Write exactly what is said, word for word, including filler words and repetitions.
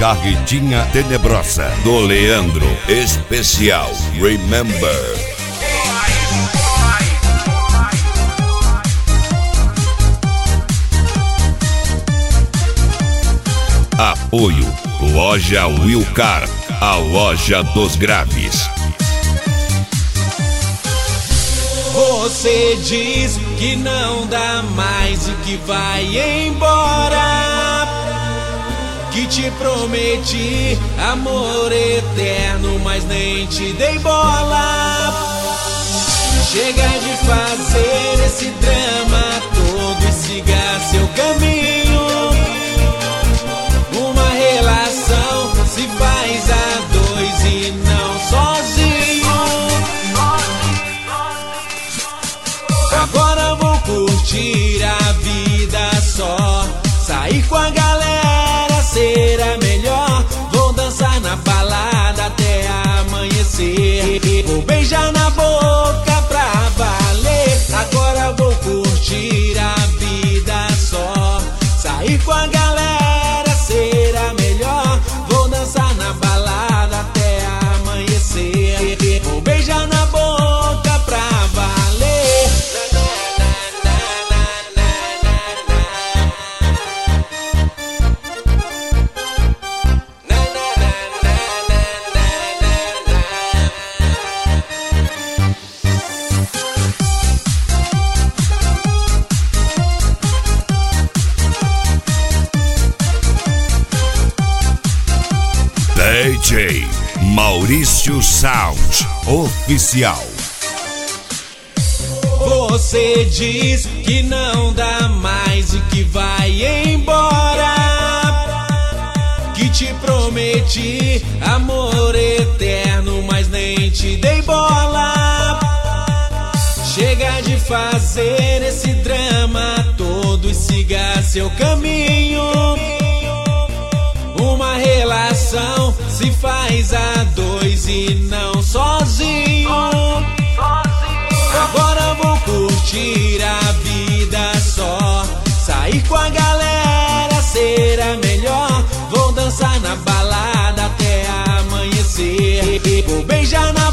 Carretinha Tenebrosa, do Leandro, especial Remember. Apoio Loja Wilcar, a loja dos graves. Você diz que não dá mais e que vai embora, que te prometi amor eterno, mas nem te dei bola. Chega de fazer esse drama todo e siga seu caminho. Uma relação se faz a dois e não sozinho. Agora vou curtir a vida só, sair com a galera será melhor. Vou dançar na balada até amanhecer, vou beijar na boca pra valer. Agora vou curtir a vida só, sair com a galera será melhor. Vou dançar na balada até amanhecer, vou beijar na boca pra valer. D J Maurício Sound Oficial. Você diz que não dá mais e que vai embora, que te prometi amor eterno, mas nem te dei bola. Chega de fazer esse drama todo e siga seu caminho. Uma relação se faz a dois e não sozinho. Agora vou curtir a vida só, sair com a galera será melhor. Vou dançar na balada até amanhecer, vou beijar na